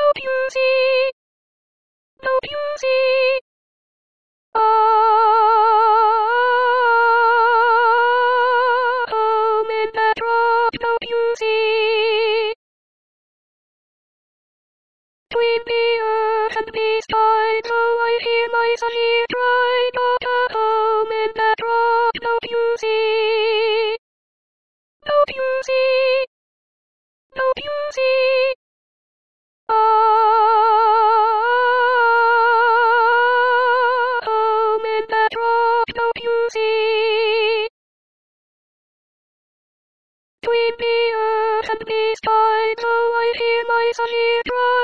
Don't you see? Don't you see? Oh, in that rock, don't you see? Between the earth and the sky, so I hear my son here cry, not a home in that rock, don't you see? Don't you see? Don't you see? Home in that rock, don't you see? Between the earth and the sky, so I hear my son here cry.